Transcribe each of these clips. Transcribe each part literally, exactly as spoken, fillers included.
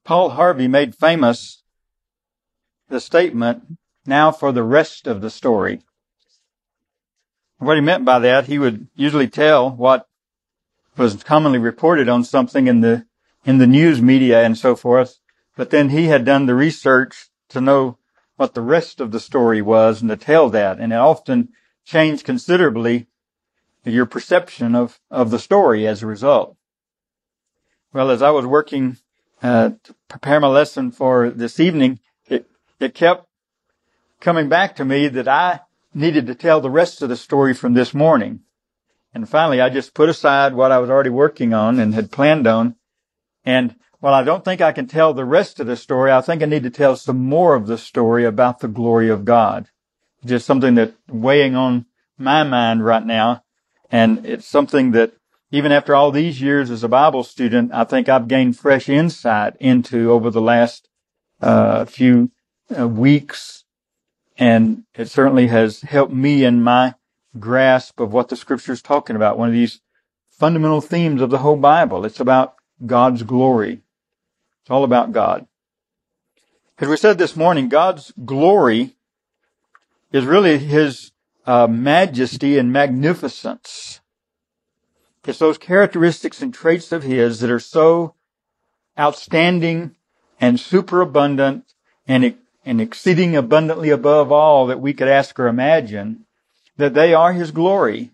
Paul Harvey made famous the statement, "Now for the rest of the story." What he meant by that, he would usually tell what was commonly reported on something in the in the news media and so forth, but then he had done the research to know what the rest of the story was and to tell that, and it often changed considerably your perception of, of the story as a result. Well, as I was working uh, to prepare my lesson for this evening, it, it kept coming back to me that I needed to tell the rest of the story from this morning. And finally, I just put aside what I was already working on and had planned on. And while I don't think I can tell the rest of the story, I think I need to tell some more of the story about the glory of God. Just something that's weighing on my mind right now. And it's something that even after all these years as a Bible student, I think I've gained fresh insight into over the last uh, few uh, weeks. And it certainly has helped me in my grasp of what the Scripture is talking about. One of these fundamental themes of the whole Bible. It's about God's glory. It's all about God. As we said this morning, God's glory is really His uh, majesty and magnificence. It's those characteristics and traits of His that are so outstanding and superabundant and, and exceeding abundantly above all that we could ask or imagine, that they are His glory.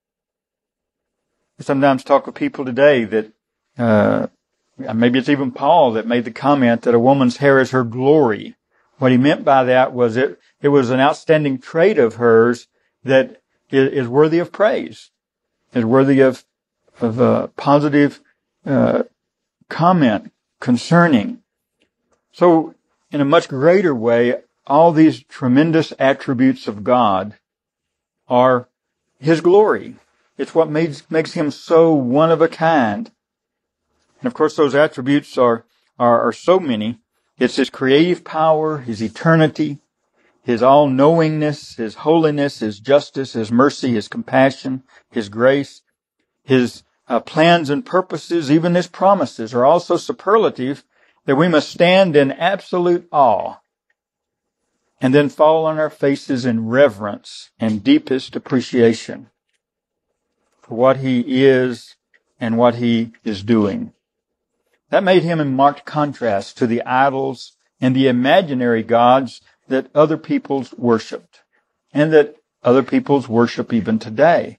I sometimes talk with people today that, uh, maybe it's even Paul that made the comment that a woman's hair is her glory. What he meant by that was it, it was an outstanding trait of hers that is worthy of praise, is worthy of, of uh, positive uh, comment concerning. So, in a much greater way, all these tremendous attributes of God are His glory. It's what makes, makes Him so one of a kind. And of course, those attributes are, are, are so many. It's His creative power, His eternity, His all-knowingness, His holiness, His justice, His mercy, His compassion, His grace, His uh, plans and purposes, even His promises are all so superlative that we must stand in absolute awe and then fall on our faces in reverence and deepest appreciation for what He is and what He is doing. That made Him in marked contrast to the idols and the imaginary gods that other peoples worshipped, and that other peoples worship even today.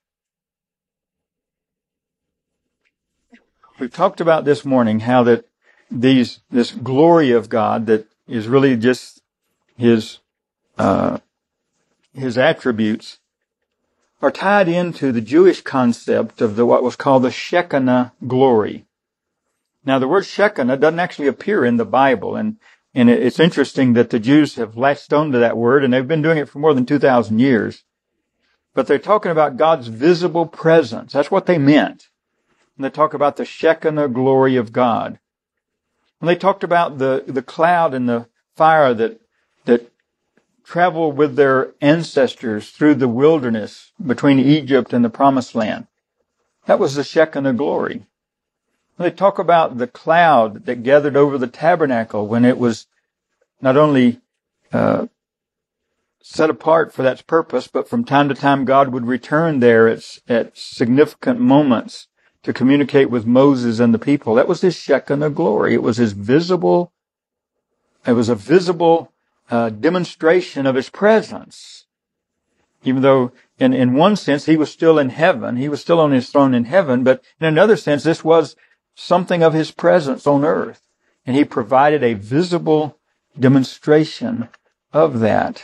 We've talked about this morning how that these this glory of God that is really just His uh, His attributes are tied into the Jewish concept of the what was called the Shekinah glory. Now, the word Shekinah doesn't actually appear in the Bible, and, and it's interesting that the Jews have latched onto that word, and they've been doing it for more than two thousand years. But they're talking about God's visible presence. That's what they meant. And they talk about the Shekinah glory of God. And they talked about the, the cloud and the fire that, that traveled with their ancestors through the wilderness between Egypt and the Promised Land. That was the Shekinah glory. They talk about the cloud that gathered over the tabernacle when it was not only uh, set apart for that purpose, but from time to time God would return there at, at significant moments to communicate with Moses and the people. That was His Shekinah glory. It was His visible, it was a visible uh, demonstration of His presence. Even though in, in one sense He was still in heaven, He was still on His throne in heaven, but in another sense this was something of His presence on earth. And He provided a visible demonstration of that.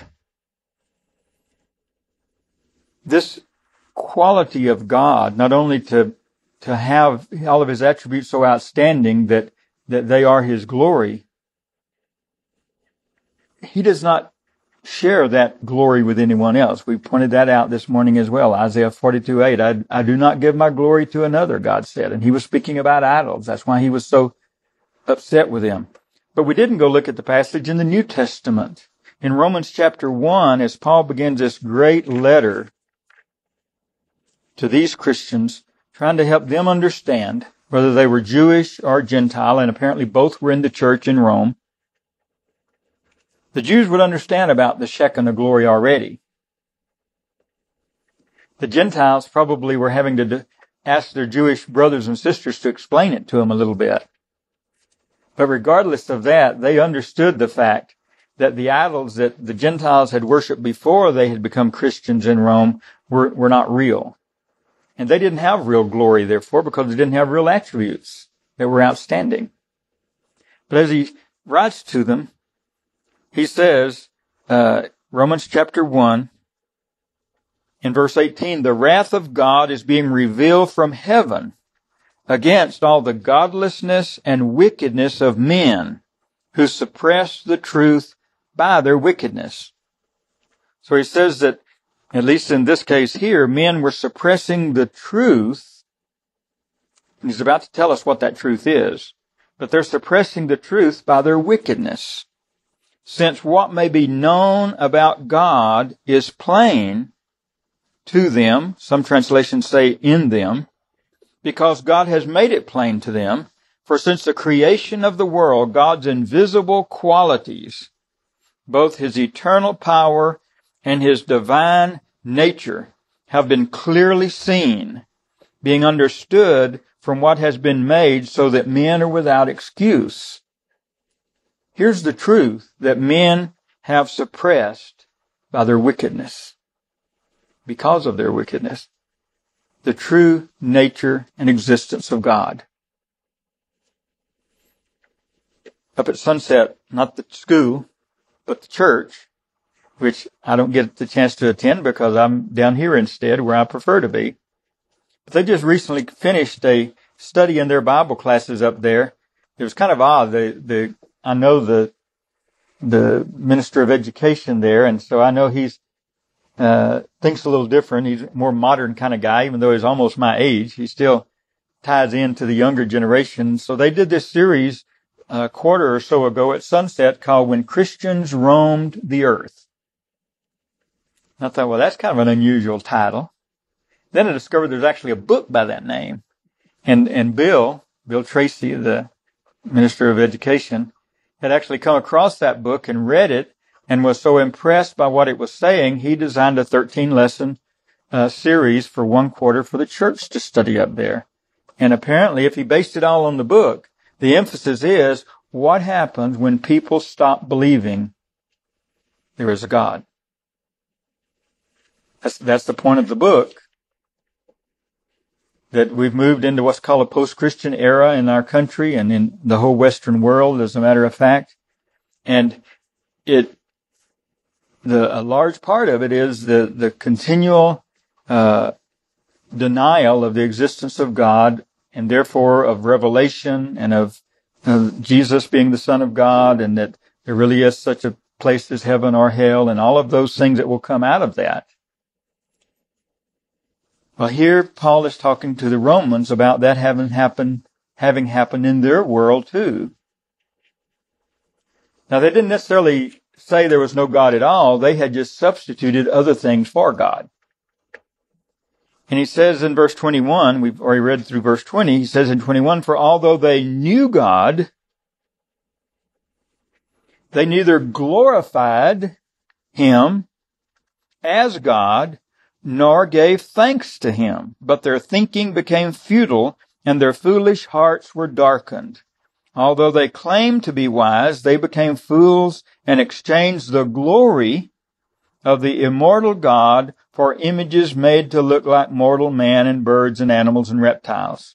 This quality of God, not only to, to have all of His attributes so outstanding that, that they are His glory, He does not share that glory with anyone else. We pointed that out this morning as well. Isaiah forty-two eight, I, I do not give my glory to another, God said. And He was speaking about idols. That's why He was so upset with them. But we didn't go look at the passage in the New Testament. In Romans chapter one, as Paul begins this great letter to these Christians, trying to help them understand whether they were Jewish or Gentile, and apparently both were in the church in Rome, the Jews would understand about the Shekinah glory already. The Gentiles probably were having to ask their Jewish brothers and sisters to explain it to them a little bit. But regardless of that, they understood the fact that the idols that the Gentiles had worshipped before they had become Christians in Rome were, were not real. And they didn't have real glory, therefore, because they didn't have real attributes that were outstanding. But as he writes to them, he says, uh, Romans chapter one, in verse eighteen, the wrath of God is being revealed from heaven against all the godlessness and wickedness of men who suppress the truth by their wickedness. So he says that, at least in this case here, men were suppressing the truth. And he's about to tell us what that truth is. But they're suppressing the truth by their wickedness. Since what may be known about God is plain to them, some translations say in them, because God has made it plain to them. For since the creation of the world, God's invisible qualities, both his eternal power and his divine nature, have been clearly seen, being understood from what has been made, so that men are without excuse. Here's the truth that men have suppressed by their wickedness, because of their wickedness, the true nature and existence of God. Up at Sunset, not the school, but the church, which I don't get the chance to attend because I'm down here instead, where I prefer to be. But they just recently finished a study in their Bible classes up there. It was kind of odd. The, the, I know the, the minister of education there, and so I know he's, uh, thinks a little different. He's a more modern kind of guy, even though he's almost my age. He still ties into the younger generation. So they did this series a quarter or so ago at Sunset called When Christians Roamed the Earth. I thought, well, that's kind of an unusual title. Then I discovered there's actually a book by that name. And, and Bill, Bill Tracy, the Minister of Education, had actually come across that book and read it and was so impressed by what it was saying, he designed a thirteen lesson uh, series for one quarter for the church to study up there. And apparently, if he based it all on the book, the emphasis is what happens when people stop believing there is a God. That's, that's the point of the book. That we've moved into what's called a post-Christian era in our country and in the whole Western world, as a matter of fact. And it, the, a large part of it is the, the continual, uh, denial of the existence of God and therefore of revelation and of uh, Jesus being the Son of God, and that there really is such a place as heaven or hell, and all of those things that will come out of that. Well, here Paul is talking to the Romans about that having happened, having happened in their world too. Now, they didn't necessarily say there was no God at all. They had just substituted other things for God. And he says in verse twenty-one, we've already read through verse twenty, he says in twenty-one, for although they knew God, they neither glorified him as God, nor gave thanks to him, but their thinking became futile, and their foolish hearts were darkened. Although they claimed to be wise, they became fools and exchanged the glory of the immortal God for images made to look like mortal man and birds and animals and reptiles.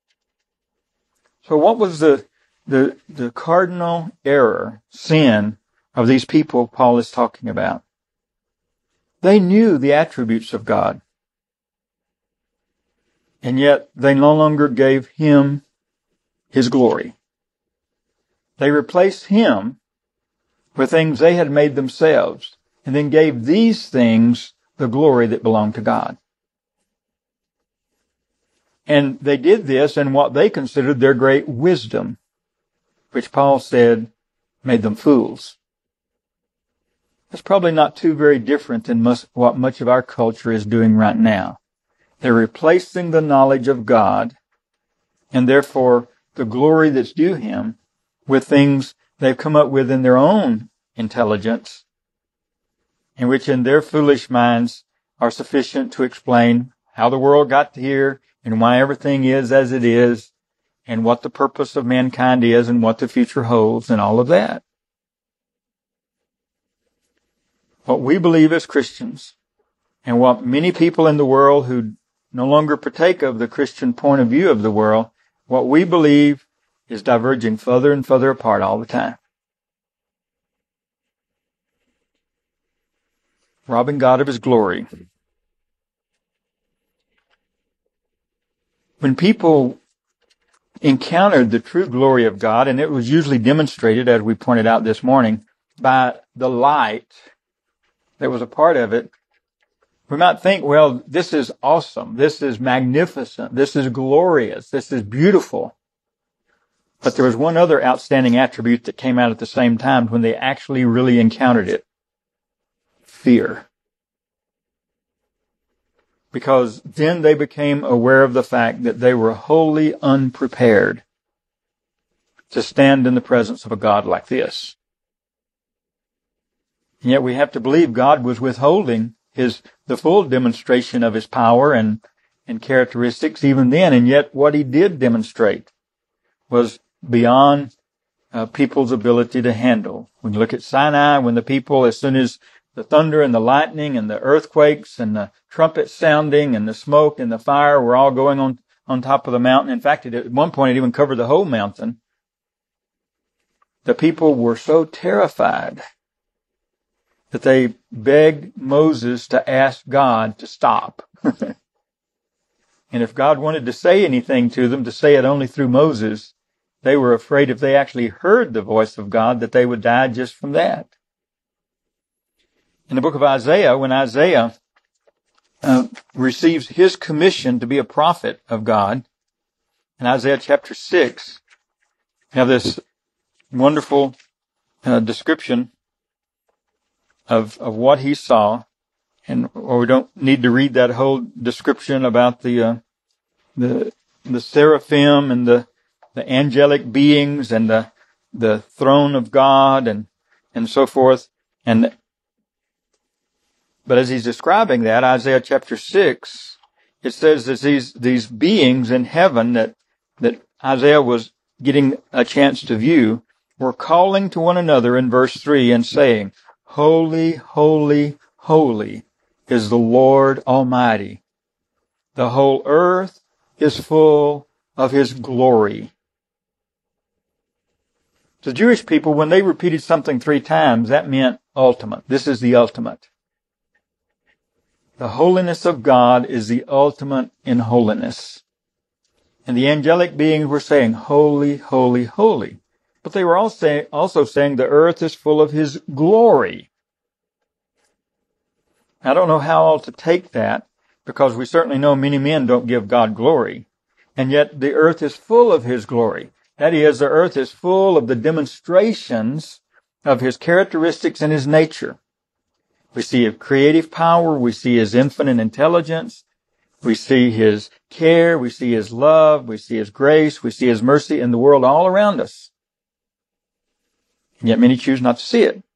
So what was the, the, the cardinal error, sin of these people Paul is talking about? They knew the attributes of God. And yet they no longer gave him his glory. They replaced him with things they had made themselves, and then gave these things the glory that belonged to God. And they did this in what they considered their great wisdom, which Paul said made them fools. That's probably not too very different than much, what much of our culture is doing right now. They're replacing the knowledge of God and therefore the glory that's due him with things they've come up with in their own intelligence, in which in their foolish minds are sufficient to explain how the world got here and why everything is as it is and what the purpose of mankind is and what the future holds and all of that. What we believe as Christians and what many people in the world who no longer partake of the Christian point of view of the world, what we believe is diverging further and further apart all the time. Robbing God of his glory. When people encountered the true glory of God, and it was usually demonstrated, as we pointed out this morning, by the light that was a part of it, we might think, well, this is awesome. This is magnificent. This is glorious. This is beautiful. But there was one other outstanding attribute that came out at the same time when they actually really encountered it. Fear. Because then they became aware of the fact that they were wholly unprepared to stand in the presence of a God like this. And yet we have to believe God was withholding his, the full demonstration of his power and, and characteristics even then. And yet what he did demonstrate was beyond uh, people's ability to handle. When you look at Sinai, when the people, as soon as the thunder and the lightning and the earthquakes and the trumpet sounding and the smoke and the fire were all going on, on top of the mountain. In fact, it, at one point it even covered the whole mountain. The people were so terrified that they begged Moses to ask God to stop. And if God wanted to say anything to them, to say it only through Moses, they were afraid if they actually heard the voice of God that they would die just from that. In the book of Isaiah, when Isaiah uh, receives his commission to be a prophet of God, in Isaiah chapter six, we have this wonderful uh, description of of what he saw, and or we don't need to read that whole description about the uh, the the seraphim and the the angelic beings and the the throne of God and and so forth. And but as he's describing that, Isaiah chapter six, it says that these these beings in heaven that that Isaiah was getting a chance to view were calling to one another in verse three and saying, "Holy, holy, holy is the Lord Almighty. The whole earth is full of his glory." The Jewish people, when they repeated something three times, that meant ultimate. This is the ultimate. The holiness of God is the ultimate in holiness. And the angelic beings were saying, "Holy, holy, holy." But they were also, also saying the earth is full of his glory. I don't know how all to take that, because we certainly know many men don't give God glory. And yet the earth is full of his glory. That is, the earth is full of the demonstrations of his characteristics and his nature. We see his creative power. We see his infinite intelligence. We see his care. We see his love. We see his grace. We see his mercy in the world all around us. And yet many choose not to see it.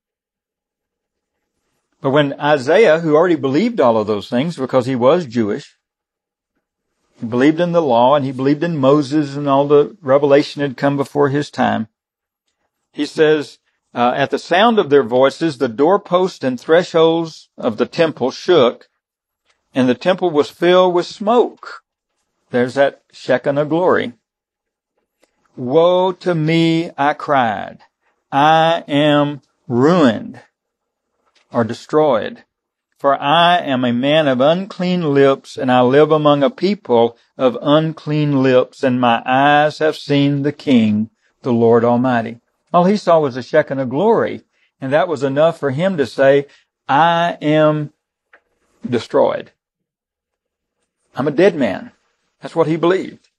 But when Isaiah, who already believed all of those things because he was Jewish, he believed in the law and he believed in Moses and all the revelation had come before his time, he says, uh, at the sound of their voices, the doorposts and thresholds of the temple shook, and the temple was filled with smoke. There's that Shekinah glory. "Woe to me," I cried. "I am ruined," or destroyed. "For I am a man of unclean lips, and I live among a people of unclean lips, and my eyes have seen the King, the Lord Almighty." All he saw was the Shekinah glory, and that was enough for him to say, "I am destroyed. I'm a dead man." That's what he believed.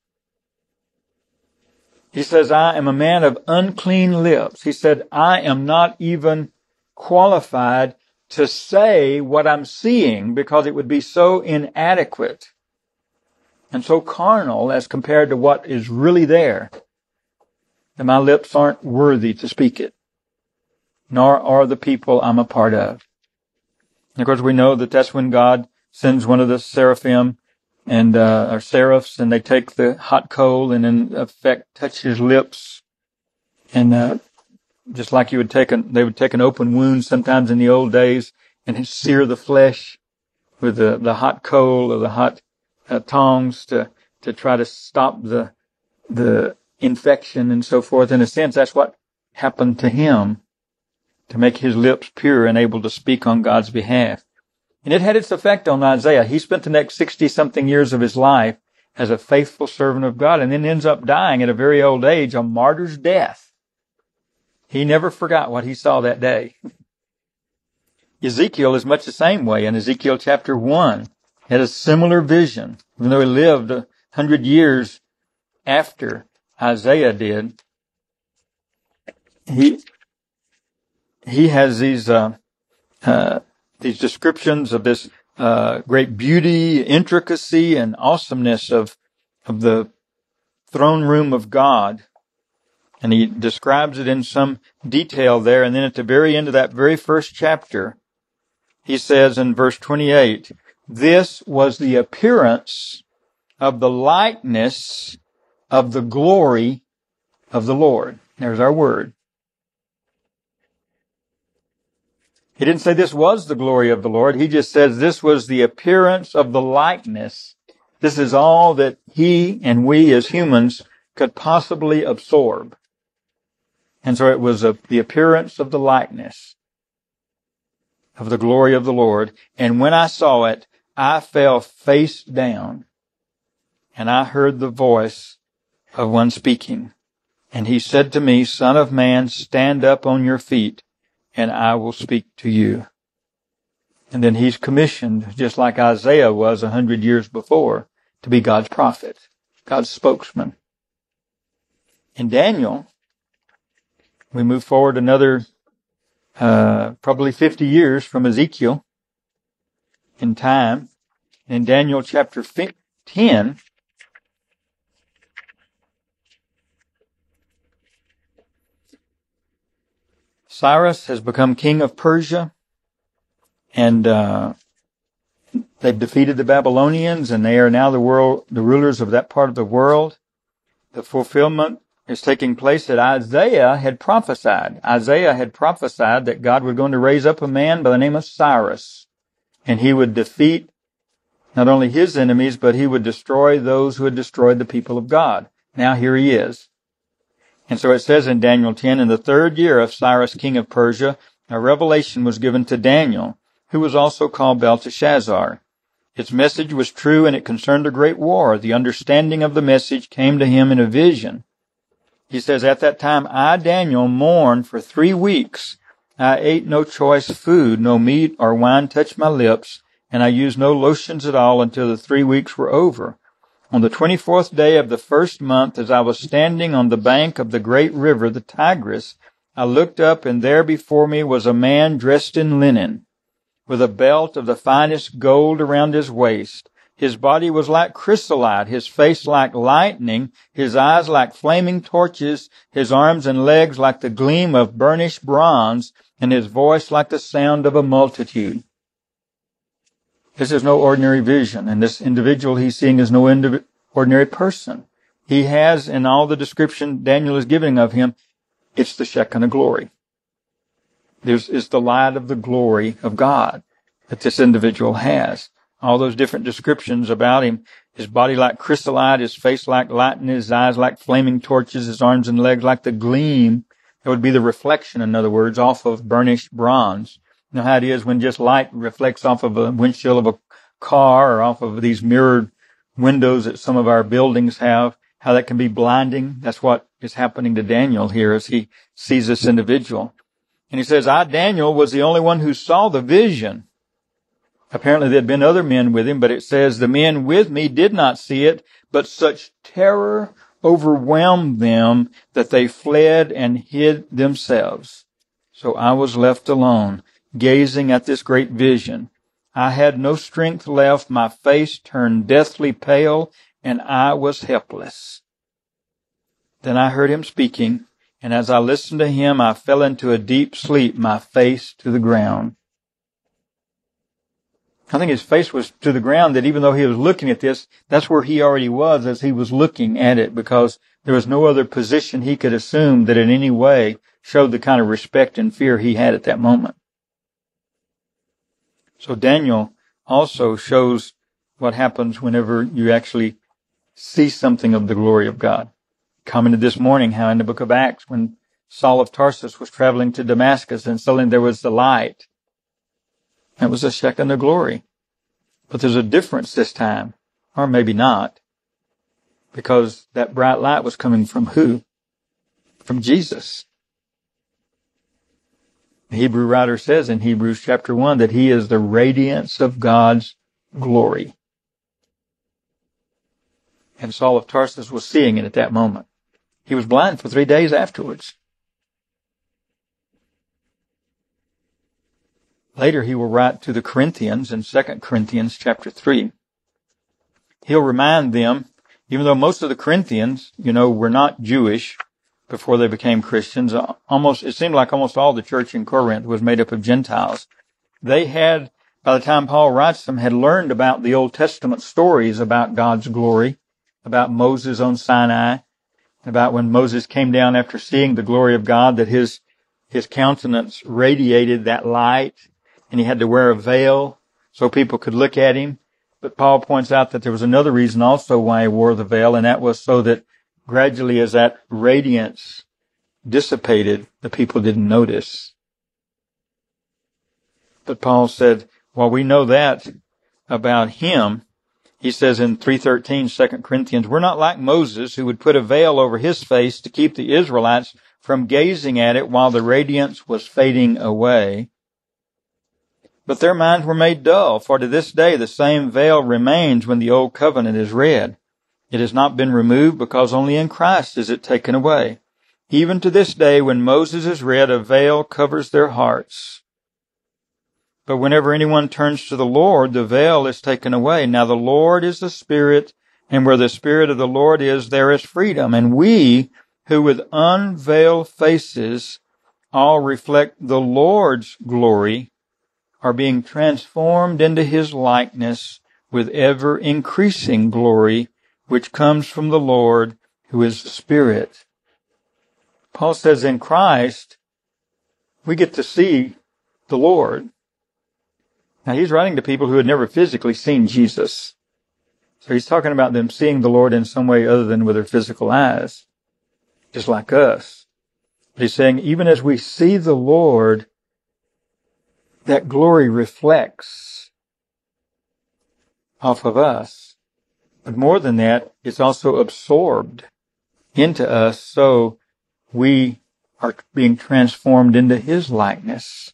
He says, "I am a man of unclean lips." He said, "I am not even qualified to say what I'm seeing because it would be so inadequate and so carnal as compared to what is really there, that my lips aren't worthy to speak it, nor are the people I'm a part of. And of course, we know that that's when God sends one of the seraphim and uh, or seraphs, and they take the hot coal and in effect touch his lips, and uh, just like you would take an, they would take an open wound sometimes in the old days and sear the flesh with the, the hot coal or the hot uh, tongs to to try to stop the the infection and so forth. In a sense, that's what happened to him, to make his lips pure and able to speak on God's behalf. And it had its effect on Isaiah. He spent the next sixty-something years of his life as a faithful servant of God, and then ends up dying at a very old age, a martyr's death. He never forgot what he saw that day. Ezekiel is much the same way. In Ezekiel chapter one, had a similar vision. Even though he lived a hundred years after Isaiah did, he he has these uh, uh, these descriptions of this uh, great beauty, intricacy, and awesomeness of of the throne room of God. And he describes it in some detail there. And then at the very end of that very first chapter, he says in verse twenty-eight, "This was the appearance of the likeness of the glory of the Lord." There's our word. He didn't say this was the glory of the Lord. He just says this was the appearance of the likeness. This is all that he and we as humans could possibly absorb. And so it was a, the appearance of the likeness of the glory of the Lord. And when I saw it, I fell face down, and I heard the voice of one speaking. And he said to me, "Son of man, stand up on your feet, and I will speak to you." And then he's commissioned, just like Isaiah was a hundred years before, to be God's prophet, God's spokesman. In Daniel, we move forward another uh probably fifty years from Ezekiel in time. In Daniel chapter ten, Cyrus has become king of Persia, and uh they've defeated the Babylonians, and they are now the world, the rulers of that part of the world. The fulfillment is taking place that Isaiah had prophesied. Isaiah had prophesied that God was going to raise up a man by the name of Cyrus, and he would defeat not only his enemies, but he would destroy those who had destroyed the people of God. Now here he is. And so it says in Daniel ten, "In the third year of Cyrus, king of Persia, a revelation was given to Daniel, who was also called Belteshazzar. Its message was true, and it concerned a great war. The understanding of the message came to him in a vision." He says, "At that time, I, Daniel, mourned for three weeks. I ate no choice food, no meat or wine touched my lips, and I used no lotions at all until the three weeks were over. On the twenty-fourth day of the first month, as I was standing on the bank of the great river, the Tigris, I looked up, and there before me was a man dressed in linen, with a belt of the finest gold around his waist. His body was like chrysolite, his face like lightning, his eyes like flaming torches, his arms and legs like the gleam of burnished bronze, and his voice like the sound of a multitude." This is no ordinary vision, and this individual he's seeing is no indiv- ordinary person. He has, in all the description Daniel is giving of him, it's the Shekinah glory. There's is the light of the glory of God that this individual has. All those different descriptions about him: his body like chrysolite, his face like lightning, his eyes like flaming torches, his arms and legs like the gleam. That would be the reflection, in other words, off of burnished bronze. You know how it is when just light reflects off of a windshield of a car or off of these mirrored windows that some of our buildings have, how that can be blinding. That's what is happening to Daniel here as he sees this individual. And he says, "I, Daniel, was the only one who saw the vision." Apparently there had been other men with him, but it says, "The men with me did not see it, but such terror overwhelmed them that they fled and hid themselves. So I was left alone, gazing at this great vision. I had no strength left, my face turned deathly pale, and I was helpless. Then I heard him speaking, and as I listened to him, I fell into a deep sleep, my face to the ground. I think his face was to the ground, that even though he was looking at this, that's where he already was as he was looking at it, because there was no other position he could assume that in any way showed the kind of respect and fear he had at that moment. So Daniel also shows what happens whenever you actually see something of the glory of God. Commented this morning how in the book of Acts, when Saul of Tarsus was traveling to Damascus and suddenly there was the light, that was a Shekinah glory. But there's a difference this time, or maybe not, because that bright light was coming from who? From Jesus. The Hebrew writer says in Hebrews chapter one that he is the radiance of God's glory. And Saul of Tarsus was seeing it at that moment. He was blind for three days afterwards. Later he will write to the Corinthians in Second Corinthians chapter three. He'll remind them, even though most of the Corinthians, you know, were not Jewish before they became Christians, almost, it seemed like almost all the church in Corinth was made up of Gentiles. They had, by the time Paul writes them, had learned about the Old Testament stories about God's glory, about Moses on Sinai, about when Moses came down after seeing the glory of God, that his, his countenance radiated that light, and he had to wear a veil so people could look at him. But Paul points out that there was another reason also why he wore the veil, and that was so that gradually as that radiance dissipated, the people didn't notice. But Paul said, while we know that about him, he says in three thirteen, Second Corinthians, we're not like Moses, who would put a veil over his face to keep the Israelites from gazing at it while the radiance was fading away. But their minds were made dull, for to this day the same veil remains when the old covenant is read. It has not been removed because only in Christ is it taken away. Even to this day, when Moses is read, a veil covers their hearts. But whenever anyone turns to the Lord, the veil is taken away. Now the Lord is the Spirit, and where the Spirit of the Lord is, there is freedom. And we, who with unveiled faces all reflect the Lord's glory, are being transformed into his likeness with ever increasing glory, which comes from the Lord, who is the Spirit. Paul says in Christ, we get to see the Lord. Now he's writing to people who had never physically seen Jesus. So he's talking about them seeing the Lord in some way other than with their physical eyes, just like us. But he's saying, even as we see the Lord, that glory reflects off of us. But more than that, it's also absorbed into us, so we are being transformed into his likeness.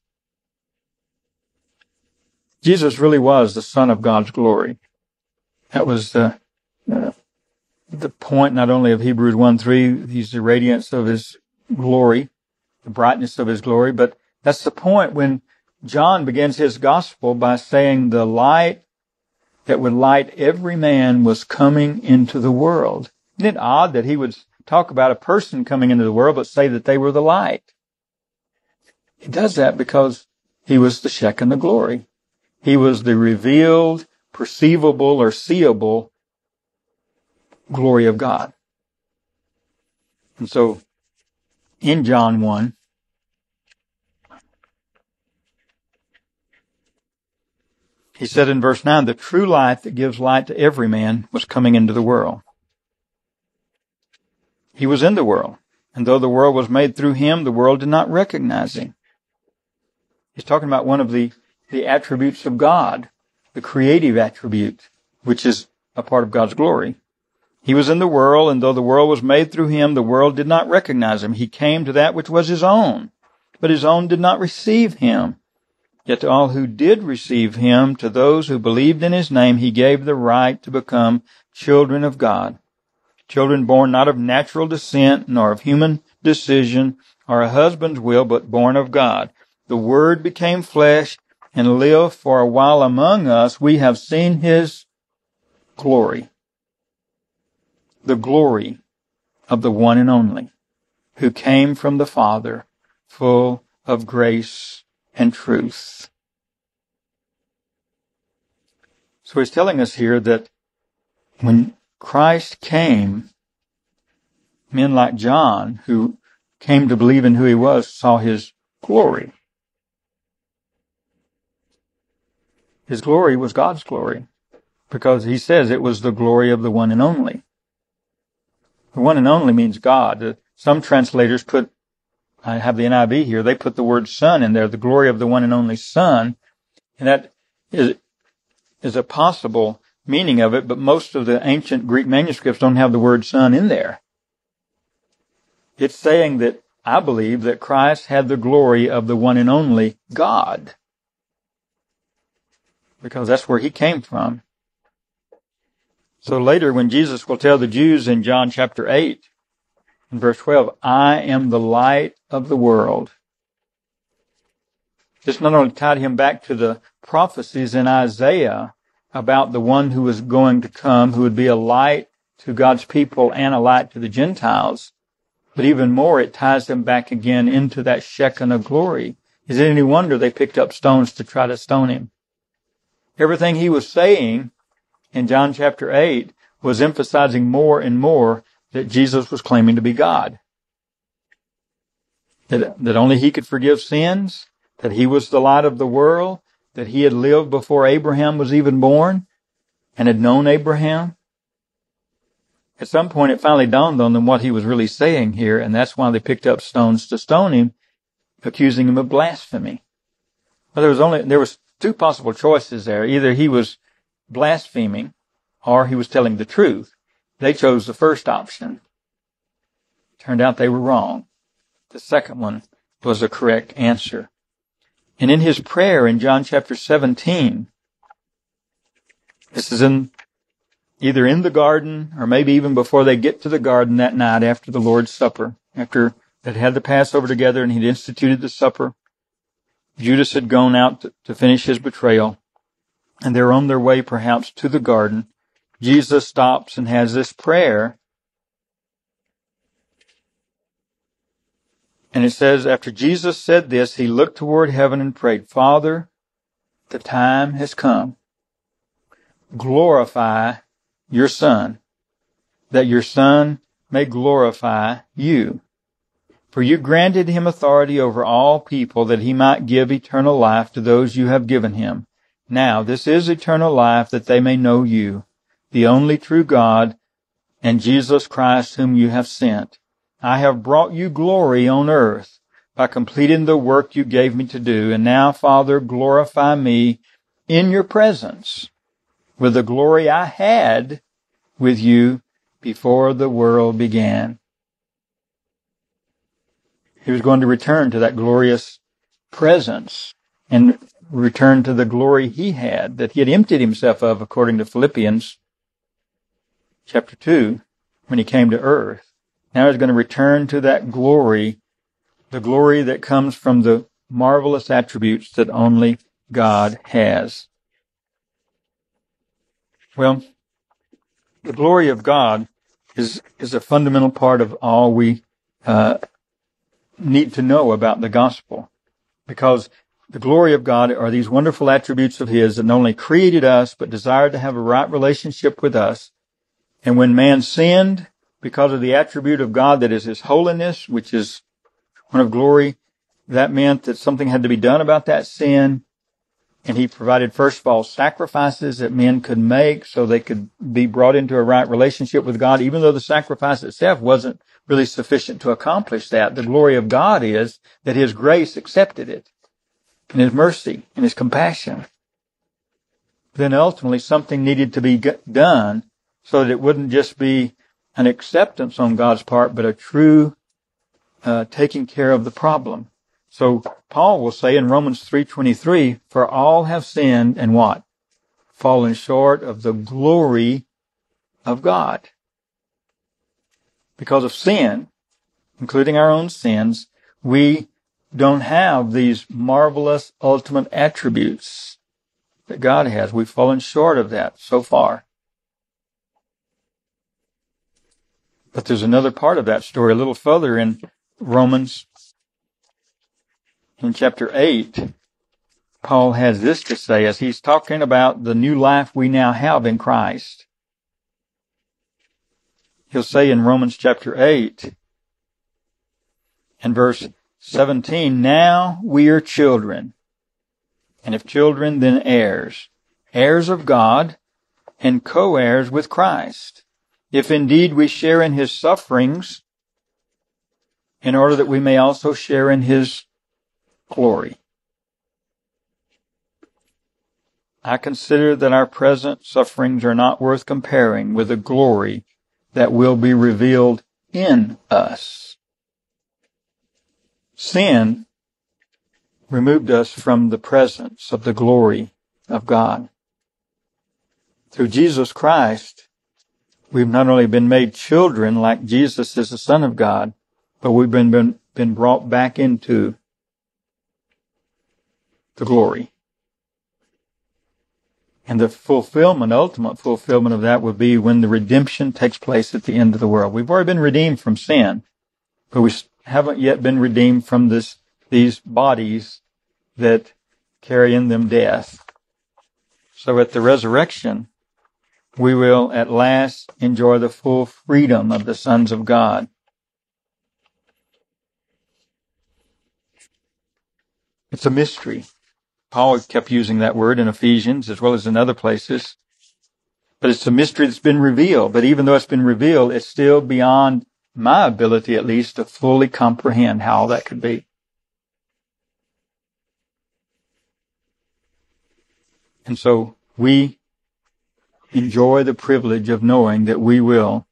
Jesus really was the Son of God's glory. That was the, uh, the point not only of Hebrews one three, he's the radiance of his glory, the brightness of his glory, but that's the point when John begins his gospel by saying the light that would light every man was coming into the world. Isn't it odd that he would talk about a person coming into the world but say that they were the light? He does that because he was the Shekinah glory. He was the revealed, perceivable, or seeable glory of God. And so, in John one, he said in verse nine, the true light that gives light to every man was coming into the world. He was in the world, and though the world was made through him, the world did not recognize him. He's talking about one of the, the attributes of God, the creative attribute, which is a part of God's glory. He was in the world, and though the world was made through him, the world did not recognize him. He came to that which was his own, but his own did not receive him. Yet to all who did receive him, to those who believed in his name, he gave the right to become children of God. Children born not of natural descent, nor of human decision, or a husband's will, but born of God. The Word became flesh and lived for a while among us. We have seen his glory. the glory of the one and only, who came from the Father, full of grace and truth. So he's telling us here that when Christ came, men like John, who came to believe in who he was, saw his glory. His glory was God's glory, because he says it was the glory of the one and only. The one and only means God. Some translators put, I have the N I V here, they put the word Son in there, the glory of the one and only Son, and that is, is a possible meaning of it, but most of the ancient Greek manuscripts don't have the word Son in there. It's saying that I believe that Christ had the glory of the one and only God, because that's where he came from. So later when Jesus will tell the Jews in John chapter eight, in verse twelve, I am the light of the world. This not only tied him back to the prophecies in Isaiah about the one who was going to come, who would be a light to God's people and a light to the Gentiles, but even more, it ties them back again into that Shekinah glory. Is it any wonder they picked up stones to try to stone him? Everything he was saying in John chapter eight was emphasizing more and more that Jesus was claiming to be God. That, that only he could forgive sins, that he was the light of the world, that he had lived before Abraham was even born and had known Abraham. At some point it finally dawned on them what he was really saying here, and that's why they picked up stones to stone him, accusing him of blasphemy. Well, there was only, there was two possible choices there. Either he was blaspheming or he was telling the truth. They chose the first option. Turned out they were wrong. The second one was the correct answer. And in his prayer in John chapter seventeen, this is in either in the garden or maybe even before they get to the garden that night after the Lord's Supper, after they'd had the Passover together and he'd instituted the supper. Judas had gone out to, to finish his betrayal, and they're on their way perhaps to the garden. Jesus stops and has this prayer. And it says, after Jesus said this, he looked toward heaven and prayed, Father, the time has come. Glorify your Son, that your Son may glorify you. For you granted him authority over all people, that he might give eternal life to those you have given him. Now, this is eternal life, that they may know you, the only true God, and Jesus Christ whom you have sent. I have brought you glory on earth by completing the work you gave me to do. And now, Father, glorify me in your presence with the glory I had with you before the world began. He was going to return to that glorious presence and return to the glory he had, that he had emptied himself of, according to Philippians chapter two, when he came to earth. Now he's going to return to that glory, the glory that comes from the marvelous attributes that only God has. Well, the glory of God is, is a fundamental part of all we uh, need to know about the gospel, because the glory of God are these wonderful attributes of his that not only created us, but desired to have a right relationship with us. And when man sinned, because of the attribute of God that is his holiness, which is one of glory, that meant that something had to be done about that sin. And he provided, first of all, sacrifices that men could make so they could be brought into a right relationship with God, even though the sacrifice itself wasn't really sufficient to accomplish that. The glory of God is that his grace accepted it, and his mercy and his compassion. Then ultimately something needed to be done so that it wouldn't just be an acceptance on God's part, but a true uh, taking care of the problem. So Paul will say in Romans three twenty-three, for all have sinned and what? Fallen short of the glory of God. Because of sin, including our own sins, we don't have these marvelous ultimate attributes that God has. We've fallen short of that so far. But there's another part of that story a little further in Romans, in chapter eight. Paul has this to say as he's talking about the new life we now have in Christ. He'll say in Romans chapter eight and verse seventeen, now we are children, and if children, then heirs, heirs of God, and co-heirs with Christ, if indeed we share in his sufferings, in order that we may also share in his glory. I consider that our present sufferings are not worth comparing with the glory that will be revealed in us. Sin removed us from the presence of the glory of God. Through Jesus Christ, we've not only been made children like Jesus is the Son of God, but we've been, been, been brought back into the glory. And the fulfillment, ultimate fulfillment of that will be when the redemption takes place at the end of the world. We've already been redeemed from sin, but we haven't yet been redeemed from this, these bodies that carry in them death. So at the resurrection, we will at last enjoy the full freedom of the sons of God. It's a mystery. Paul kept using that word in Ephesians as well as in other places. But it's a mystery that's been revealed. But even though it's been revealed, it's still beyond my ability, at least, to fully comprehend how that could be. And so we enjoy the privilege of knowing that we will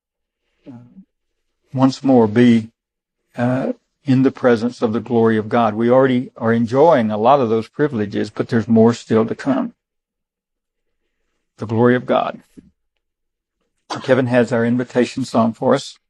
once more be uh, in the presence of the glory of God. We already are enjoying a lot of those privileges, but there's more still to come. The glory of God. Kevin has our invitation song for us.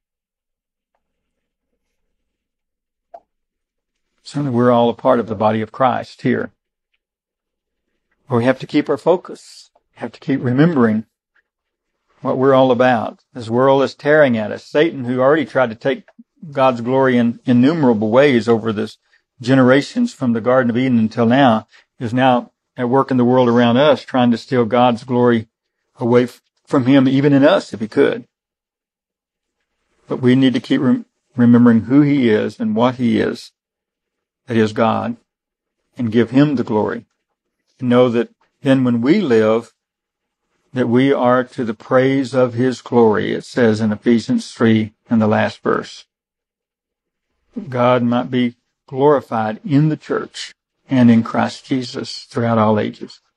Certainly we're all a part of the body of Christ here. But we have to keep our focus. We have to keep remembering what we're all about. This world is tearing at us. Satan, who already tried to take God's glory in innumerable ways over this generations from the Garden of Eden until now, is now at work in the world around us, trying to steal God's glory away f- from him, even in us, if he could. But we need to keep rem- remembering who he is and what he is, that is God, and give him the glory. And know that then when we live, that we are to the praise of his glory, it says in Ephesians three in the last verse. God might be glorified in the church and in Christ Jesus throughout all ages.